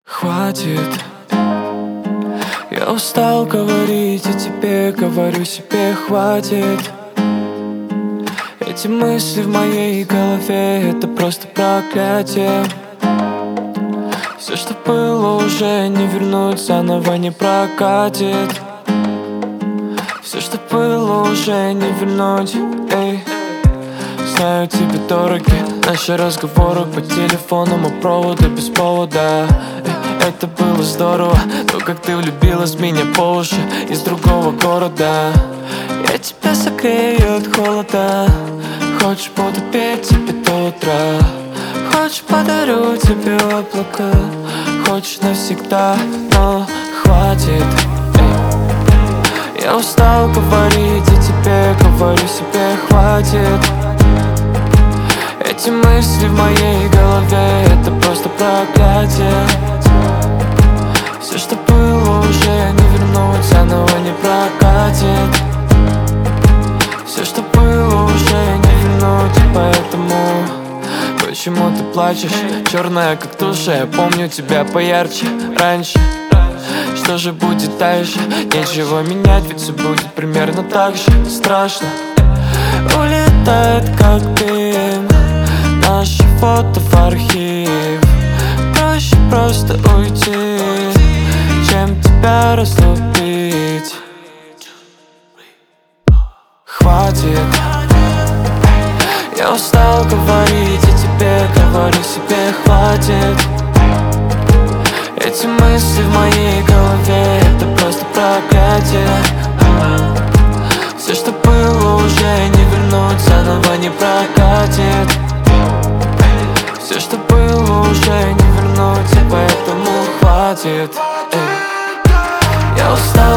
Хватит. Я устал говорить, и тебе говорю себе хватит. Эти мысли в моей голове — это просто проклятие. Все, что было, уже не вернуть, заново не прокатит. Все, что было, уже не вернуть. Эй. Знаю, тебе дороги наши разговоры по телефону, мы проводы без повода. Это было здорово, то, как ты влюбилась в меня по уши из другого города. Я тебя согрею от холода. Хочешь, буду петь тебе до утра. Хочешь, подарю тебе облака. Хочешь навсегда, но хватит. Я устал говорить, и тебе говорю себе хватит. Эти мысли в моей голове — это просто проклятие. Все, что было, уже не вернуть, заново не прокатит. Все, что было, уже не вернуть, и поэтому почему ты плачешь? Черная как туша, я помню тебя поярче раньше. Что же будет дальше? Нечего менять, ведь все будет примерно так же. Страшно. Улетает как дым наши фото в архив. Проще просто уйти, чем тебя разлюбить. Хватит. Я устал говорить, и тебе говорю себе хватит. Эти мысли в моей голове — это просто проклятие. Все, что было, уже не вернуть, заново не прокатит. Все, что было, уже не вернуть, и поэтому хватит. Я устал